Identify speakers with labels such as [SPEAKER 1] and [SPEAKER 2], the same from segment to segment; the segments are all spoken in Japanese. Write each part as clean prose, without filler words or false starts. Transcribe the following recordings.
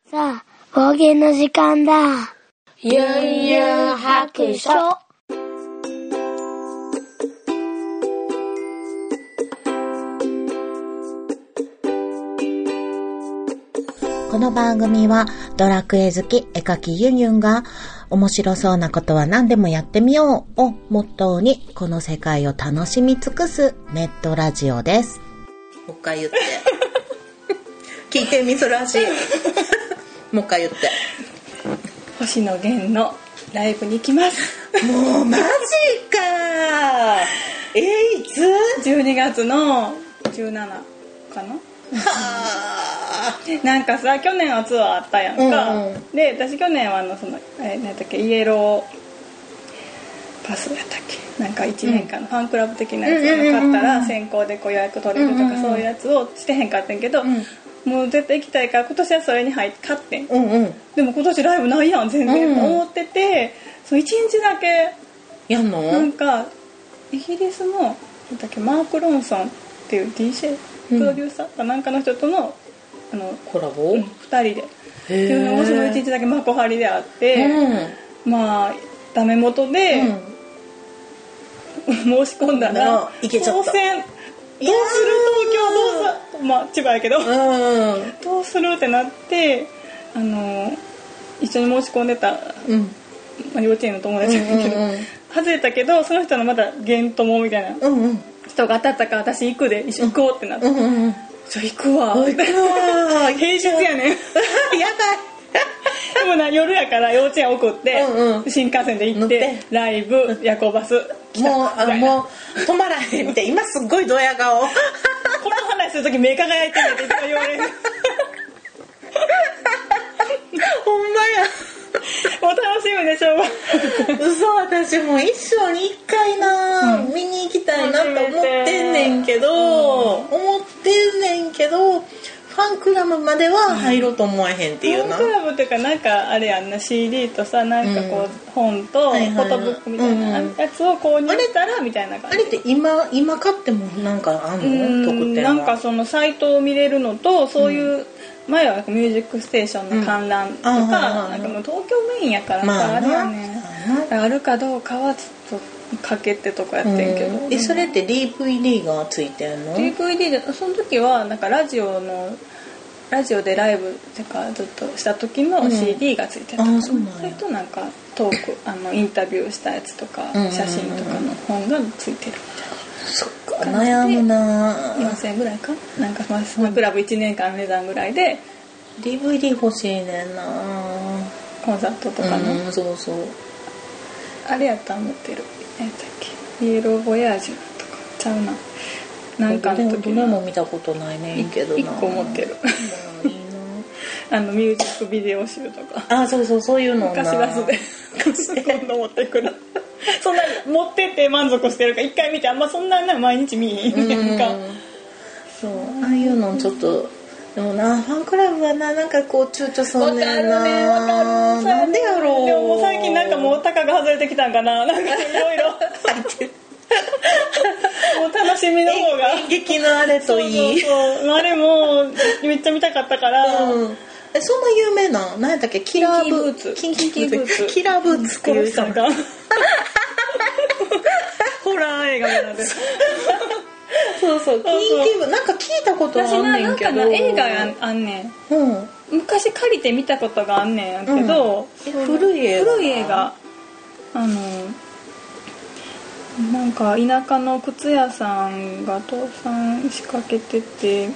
[SPEAKER 1] さあ、方言の時間だ。ゆんゆん白書。
[SPEAKER 2] この番組はドラクエ好き絵描きユンユンが面白そうなことは何でもやってみようをモットーにこの世界を楽しみ尽くすネットラジオです。もう一回言って聞いてみそらしいもう一回言って
[SPEAKER 3] 星野源のライブに行きます。
[SPEAKER 2] もうマジかいつ
[SPEAKER 3] ?12 月の17かな。なんかさ、去年はツアーあったやんか、で私去年は何だっけ、イエローパスやったっけ、なんか1年間のファンクラブ的なやつを買ったら先行でこう予約取れるとか、そういうやつをしてへんかったんけど、もう絶対行きたいから今年はそれに買ってん、でも今年ライブないやん全然、思ってて、そう1日だけ
[SPEAKER 2] やんの。
[SPEAKER 3] なんかイギリスのなんだっけ、マーク・ロンソンっていう DJプロデューサーかなんかの人との
[SPEAKER 2] コラボ、
[SPEAKER 3] 2人でっていうのをその1日だけ幕張であって、まあダメ元で、申し込んだら
[SPEAKER 2] いけちゃった。
[SPEAKER 3] 当選どうする、東京どうする、まあ千葉やけど、どうするってなって、一緒に申し込んでた、幼稚園の友達だけど、外れたけどその人のまだ現友みたいな人が当たったから、私行くで一緒に行こうってなって、じゃあ行くわ平日やねんやばいでもな、夜やから幼稚園送って、新幹線で行ってライブ、夜行バス来た、
[SPEAKER 2] もう止まらへんって今すっごいドヤ顔こ
[SPEAKER 3] の話するとき目輝いてるっていつも言われる
[SPEAKER 2] ほんまや
[SPEAKER 3] もう楽しみでしょうが
[SPEAKER 2] 嘘、私も一生に一回な、見に行きたいなと思ってんねんけど、ファンクラブまでは入ろうと思えへんっていうな。
[SPEAKER 3] ファンクラブっていうか、なんかあれやんな、 CD とさ、なんかこう、本とフォトブックみたいなやつを購入したらみたいな感じ。
[SPEAKER 2] あれって今買ってもなんかあんの？特典は
[SPEAKER 3] なんかそのサイトを見れるのと、そういう、前はミュージックステーションの観覧とか、なんかもう東京メインやからさ、あれやね、あるかどうかはちょっとかけてとかやってんけど、
[SPEAKER 2] それって DVD がついてんの？
[SPEAKER 3] DVD で、その時はなんかラジオでライブとかずっとした時の CD がついてた、それとなんかトーク、インタビューしたやつとか、写真とかの本がついてるみたいな。
[SPEAKER 2] そっか、悩むな。
[SPEAKER 3] 4000円ぐらいかなんか、まあ、そのクラブ1年間の値段ぐらいで
[SPEAKER 2] DVD 欲しいねんな、
[SPEAKER 3] コンサートとかの、
[SPEAKER 2] そうそう、
[SPEAKER 3] あれやったら持ってる、何やったっけ、イエローボヤージュとかちゃうな、なんかの時
[SPEAKER 2] どれも見たことないねんけどな。
[SPEAKER 3] 1個持ってる
[SPEAKER 2] いいな
[SPEAKER 3] ミュージックビデオ集とか、
[SPEAKER 2] そういうのな、
[SPEAKER 3] 貸し出すで今度持ってくるそんな持ってって満足してるから、一回見てあんまそんな毎日見えへんやんか。
[SPEAKER 2] そう、ああいうのちょっと、でもな、ファンクラブはな、なんかこう躊躇そうねんな。なんでやろう。
[SPEAKER 3] でももう最近なんかもうタカが外れてきたんかな、なんかいろいろもう楽しみの方が
[SPEAKER 2] 演劇のあれといい、
[SPEAKER 3] そうあれもめっちゃ見たかったから、
[SPEAKER 2] そんな有名な、何やったっけ、キラーブーツ、キラーブーツっていう人が
[SPEAKER 3] ホラー映画なんで
[SPEAKER 2] そうキンキブ、なんか聞いたことあんねんけど、
[SPEAKER 3] なんか映画あんねん、昔借りて見たことがあんねんけど、
[SPEAKER 2] 古い映画、
[SPEAKER 3] なんか田舎の靴屋さんが倒産しかけてて、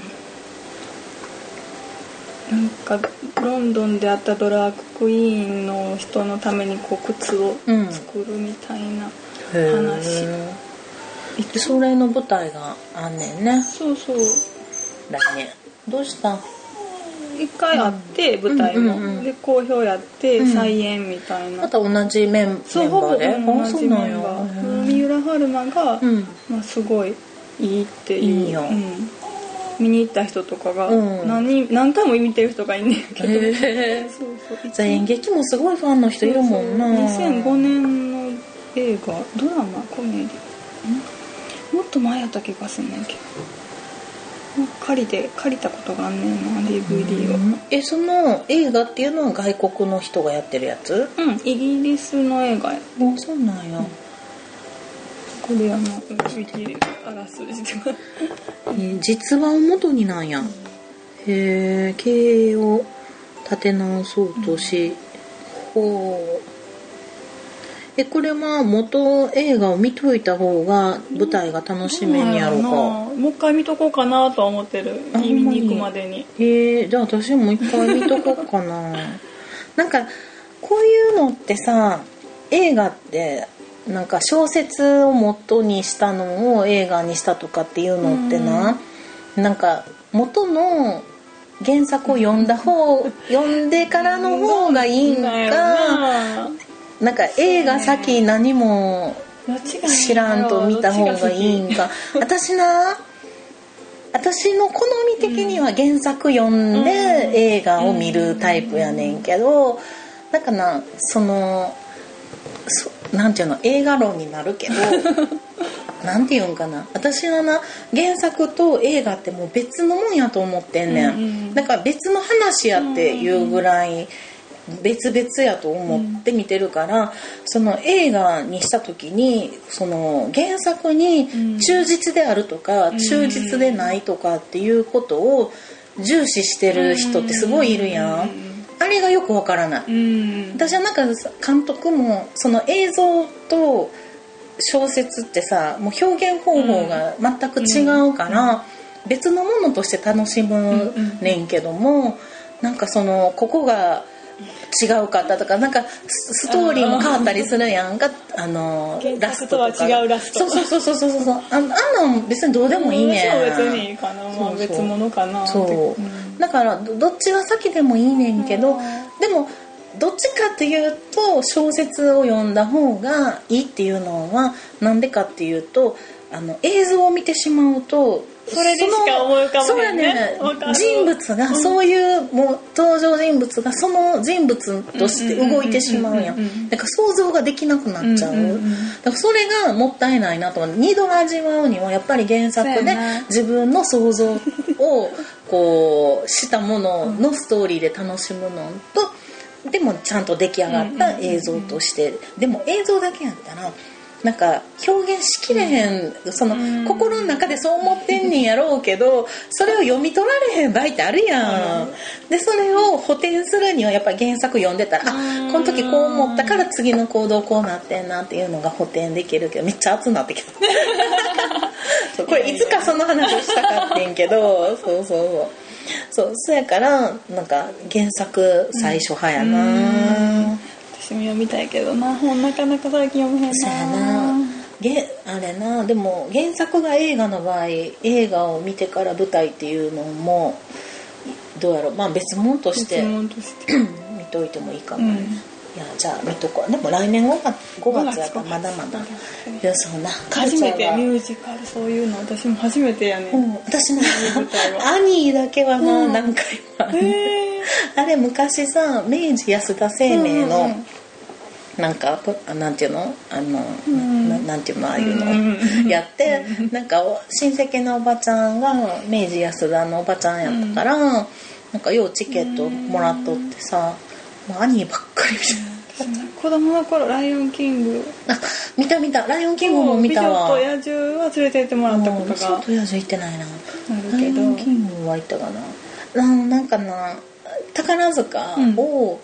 [SPEAKER 3] なんかロンドンであったドラッグクイーンの人のためにこう靴を作るみたいな話、
[SPEAKER 2] それの舞台があんねんね。
[SPEAKER 3] そう来
[SPEAKER 2] 年どうした？
[SPEAKER 3] 一回あって、舞台も、で好評やって、再演みたいな、
[SPEAKER 2] また同じメンバーで、
[SPEAKER 3] そうほぼ同じメンバー、三浦春馬が、まあ、すごいいいっていう、
[SPEAKER 2] いいよ、
[SPEAKER 3] 見に行った人とかが、何回も見てる人がいんねんけど、
[SPEAKER 2] そう演劇もすごいファンの人いるもんな。
[SPEAKER 3] 2005年の映画、ドラマ、コメディ、もっと前やった気がすんねんけど、 借りたことがあんねんな DVD を。
[SPEAKER 2] その映画っていうのは外国の人がやってるやつ？
[SPEAKER 3] イギリスの映画や。
[SPEAKER 2] そうなんや。
[SPEAKER 3] これ見切れあらすじしてます。
[SPEAKER 2] 実話を元になんや。経営を立て直そうとし、これは元映画を見といた方が舞台が楽しめんやろうか。
[SPEAKER 3] もう一回見とこうかなとは思ってる。見に行くまでに。
[SPEAKER 2] じゃあ私も一回見とこうかな。なんかこういうのってさ、映画ってなんか小説を元にしたのを映画にしたとかっていうのってなんか元の原作を読んでからの方がいいんか、なんか映画先何も知らんと見た方がいいんか。私の好み的には原作読んで映画を見るタイプやねんけど、だからなんていうの、映画論になるけどなんていうんかな、私は原作と映画ってもう別のもんやと思ってんねん。だから別の話やっていうぐらい別々やと思って見てるから、その映画にした時にその原作に忠実であるとか忠実でないとかっていうことを重視してる人ってすごいいるやん。あれがよくわからない。私はなんか監督もその映像と小説ってさ、もう表現方法が全く違うから別のものとして楽しむねんけども、なんかここが違うかったとか、なんかストーリーも変わったりするやんか。
[SPEAKER 3] ラストとは違うラスト。
[SPEAKER 2] そうあんなん別にどうでもいいねん。
[SPEAKER 3] 別にいいかな、別物かな。
[SPEAKER 2] だからどっちが先でもいいねんけど、でもどっちかっていうと小説を読んだ方がいいっていうのはなんでかっていうと、映像を見てしまうと
[SPEAKER 3] それでしか思い浮かばないね。
[SPEAKER 2] 人物がそういうもう登場人物がその人物として動いてしまうやん。だから想像ができなくなっちゃう。だからそれがもったいないなと思って、二度味わうにはやっぱり原作で自分の想像をこうしたもののストーリーで楽しむのと、でもちゃんと出来上がった映像として、でも映像だけやったらなんか表現しきれへん、心の中でそう思ってんねんやろうけど、それを読み取られへん場合ってあるやん。でそれを補填するにはやっぱり原作読んでたら、この時こう思ったから次の行動こうなってんなっていうのが補填できるけど、めっちゃ熱くなってきたこれいつかその話をしたかってんけど、そうやからなんか原作最初派やな。
[SPEAKER 3] 私も読みたいけどな、本なかなか最近読めへんな。
[SPEAKER 2] そうやな。あれな、でも原作が映画の場合、映画を見てから舞台っていうのもどうやろう、まあ別物として見といてもいいかもね。いや、じゃあ見とこう。でも来年5月やからまだまだ。いや、そうな。
[SPEAKER 3] 初めてミュージカル、そういうの私も初めてやね。
[SPEAKER 2] 私な、アニーだけはな、何回もあれ昔さ、明治安田生命のなんかなんていうのなんていうのああいうのやってなんか親戚のおばちゃんが明治安田のおばちゃんやったからなんかようチケットもらっとってさ、もうアニーばっかり見て
[SPEAKER 3] 子供の頃ライオンキング
[SPEAKER 2] 見たライオンキングも見たわ。
[SPEAKER 3] 美女と野獣は連れて行ってもらったことが。
[SPEAKER 2] 美女と野獣行ってないな。ライオンキングは行ったかな。なんかな宝塚は行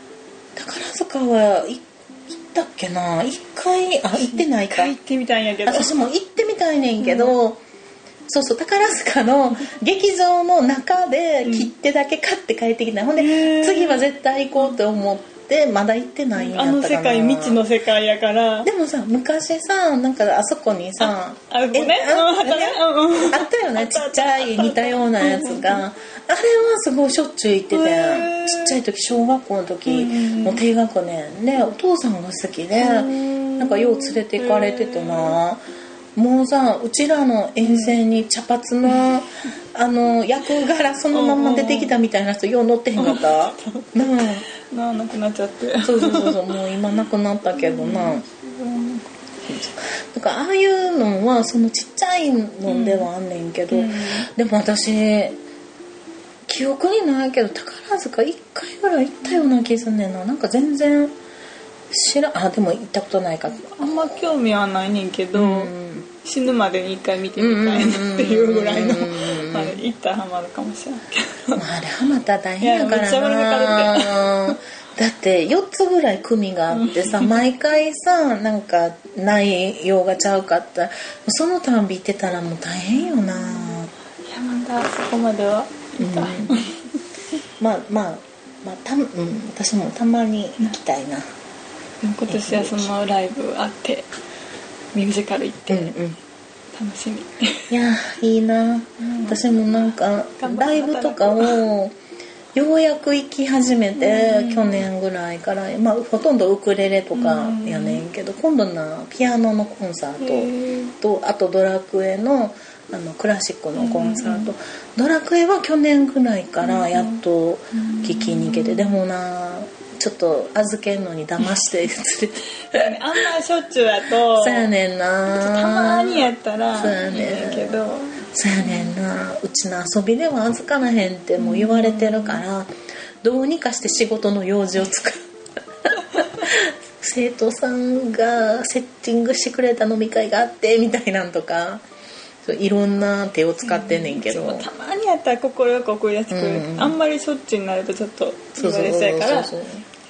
[SPEAKER 2] ったっけな。一回行ってないか。
[SPEAKER 3] 行ってみたいんやけど。
[SPEAKER 2] 私も行ってみたいねんけど、そう宝塚の劇場の中で切手だけ買って帰ってきた。ほんで次は絶対行こうって思ってまだ行ってないんやったかな。
[SPEAKER 3] 世界未知の世界やから。
[SPEAKER 2] でもさ昔さなんかあそこにさ
[SPEAKER 3] あった
[SPEAKER 2] よね、ちっちゃい似たようなやつがあれはすごいしょっちゅう行ってて、ちっちゃい時小学校の時もう低学年でお父さんが好きでなんかよう連れて行かれててな。もうさうちらの沿線に茶髪の役柄そのまま出てきたみたいな人よう乗ってへんかったな
[SPEAKER 3] くなっちゃって
[SPEAKER 2] そうもう今なくなったけどな、 だからああいうのはそのちっちゃいのではあんねんけど、でも私記憶にないけど宝塚1回ぐらい行ったような気すんねんな。なんか全然でも行ったことないか。
[SPEAKER 3] あんま興味はないねんけど、死ぬまでに1回見てみたいなっていうぐらいのまで行ったらハマるかもしれないけど、
[SPEAKER 2] あれハマったら大変やからな。だって4つぐらい組があってさ、毎回さなんか内容がちゃうかったらそのたんび行ってたらもう大変よな。いや
[SPEAKER 3] まだそこまでは行った、
[SPEAKER 2] 私もたまに行きたいな。
[SPEAKER 3] 今年はそのライブあってミュージカル行って、楽しみ。
[SPEAKER 2] いやいいな、私もなんかライブとかをようやく行き始めて、去年ぐらいから、ほとんどウクレレとかやねんけど、今度ピアノのコンサートとあとドラクエのクラシックのコンサート、ドラクエは去年ぐらいからやっと聴きに行けて、でもなちょっと預けんのに騙して連れて
[SPEAKER 3] あんましょっちゅうやと
[SPEAKER 2] そうやねんな、
[SPEAKER 3] たまにやったら
[SPEAKER 2] そうやねん
[SPEAKER 3] いいんだけど、
[SPEAKER 2] そうやねんな、うちの遊びでは預からへんってもう言われてるから、どうにかして仕事の用事を作る生徒さんがセッティングしてくれた飲み会があってみたいなんとか、いろんな手を使ってんねんけど、
[SPEAKER 3] たまにやったら快く送り出してくれる、あんまりしょっちゅうになるとちょっと言われそうやから、ちょっと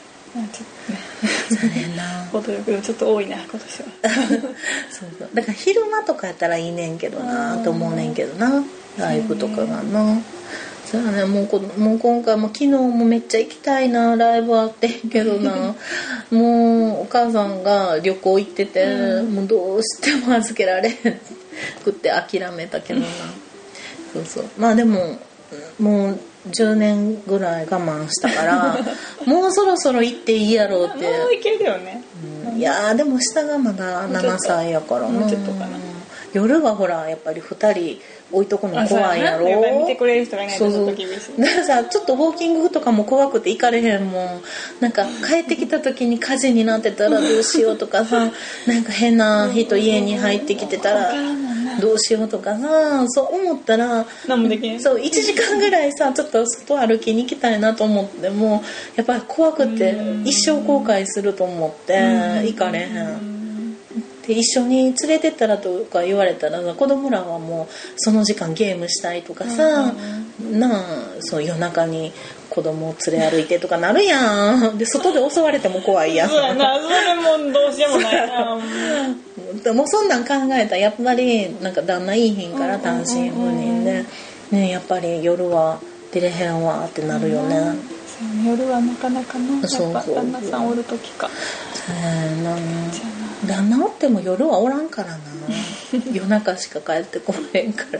[SPEAKER 3] ね程よくちょっと多いな今年は
[SPEAKER 2] そうだから昼間とかやったらいいねんけどなと思うねんけどな、ライブとかがな。そうやね、もう今回も昨日もめっちゃ行きたいなライブあってんけどなもうお母さんが旅行行ってて、もうどうしても預けられへんくって諦めたけどなそうでももう10年ぐらい我慢したからもうそろそろ行っていいやろうって。
[SPEAKER 3] もう行けるよね、
[SPEAKER 2] いやでも下がまだ7歳やからな。夜はほらやっぱり2人置いとくの怖いやろ。
[SPEAKER 3] やっぱり見てくれる人がいないとちょっと厳しい。
[SPEAKER 2] だからさちょっとウォーキングとかも怖くて行かれへんもん。なんか帰ってきた時に火事になってたらどうしようとかさなんか変な人家に入ってきてたらどうしようとかさ、そう思ったら
[SPEAKER 3] 何もできない。
[SPEAKER 2] そう1時間ぐらいさちょっと外歩きに行きたいなと思ってもやっぱり怖くて一生後悔すると思って行かれへん。で一緒に連れてったらとか言われたら子供らはもうその時間ゲームしたいとかさ、そう夜中に子供を連れ歩いてとかなるやん。で外で襲われても怖いやん。
[SPEAKER 3] そうやな、それもどうしようもないな
[SPEAKER 2] でもそんなん考えたらやっぱりなんか旦那いいひんから単身赴任で、ね、やっぱり夜は出れへんわってなるよね。
[SPEAKER 3] 夜はなかなかな、やっぱ旦那さんおる時か。
[SPEAKER 2] 旦那おっても夜はおらんからな夜中しか帰ってこへんから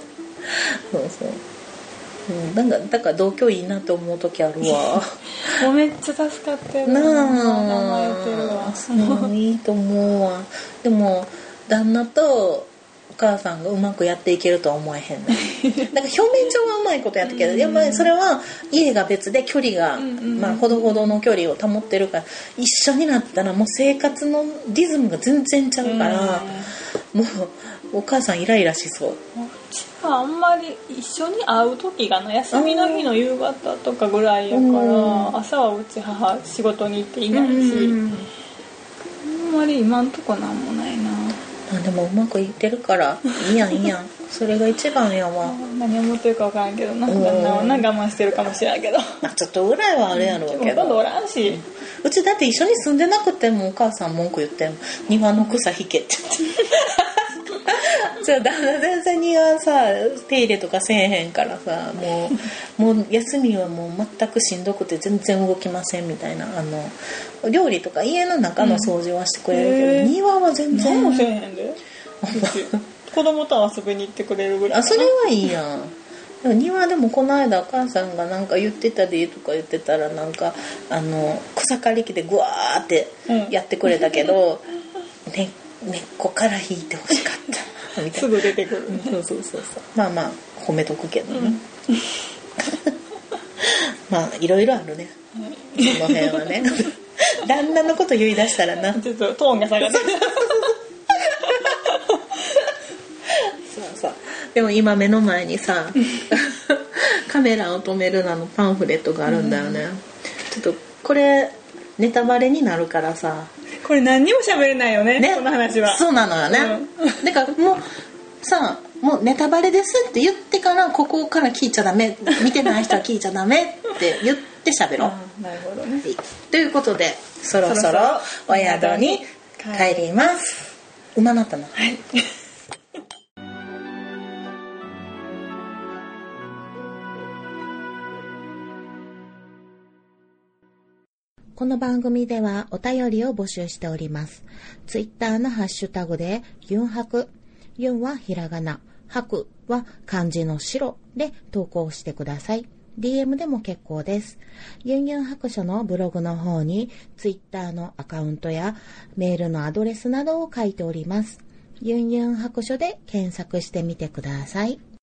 [SPEAKER 2] だから同居いいなって思う時あるわ
[SPEAKER 3] もうめっちゃ助かってる
[SPEAKER 2] な
[SPEAKER 3] あ、甘えてるわ
[SPEAKER 2] いいと思うわ。でも旦那とお母さんがうまくやっていけるとは思えへんねだから表面上はうまいことやったけどやっぱりそれは家が別で距離が、ほどほどの距離を保ってるから一緒になったらもう生活のリズムが全然ちゃうから、もうお母さんイライラしそう。う
[SPEAKER 3] ちはあんまり一緒に会う時がな休みの日の夕方とかぐらいやから、朝はうち母仕事に行っていないし、あんまり今んとこなんもないな。
[SPEAKER 2] でもうまくいってるからいいやんいいやんそれが一番やわ
[SPEAKER 3] 何思ってるか分からんけどな、旦那はな我慢してるかもしれんけど
[SPEAKER 2] ちょっとぐらいはあるやろうけど、
[SPEAKER 3] ほとんどおらんし、
[SPEAKER 2] うちだって一緒に住んでなくてもお母さん文句言ってん庭の草引けってそうだから全然庭さ手入れとかせえへんからさもう休みはもう全くしんどくて全然動きませんみたいな料理とか家の中の掃除はしてくれるけど、庭は全然
[SPEAKER 3] 何もせえへんで子供と遊びに行ってくれるぐらい。
[SPEAKER 2] それはいいやん。でも庭でもこの間お母さんがなんか言ってたでとか言ってたらなんか草刈り機でグワーってやってくれたけど、根っこから引いてほしかったみたいな
[SPEAKER 3] すぐ出てくる、
[SPEAKER 2] そうまあ褒めとくけどね、まあいろいろあるね、その辺はね旦那のこと言い出したらな
[SPEAKER 3] ちょっとトーンが下がって
[SPEAKER 2] でも今目の前にさカメラを止めるなのパンフレットがあるんだよね、ちょっとこれネタバレになるからさ、
[SPEAKER 3] これ何にも喋れないよ ねこの話は。
[SPEAKER 2] そうなのよね、だからもうさ、もうネタバレですって言ってからここから聞いちゃダメ、見てない人は聞いちゃダメって言って喋ろう。
[SPEAKER 3] なるほどね。
[SPEAKER 2] ということでそろそろお宿に帰ります。うまなったな。はい。この番組ではお便りを募集しております。ツイッターのハッシュタグでユンハク、ユンはひらがな、ハクは漢字の白で投稿してください。DM でも結構です。ユンユン白書のブログの方にツイッターのアカウントやメールのアドレスなどを書いております。ユンユン白書で検索してみてください。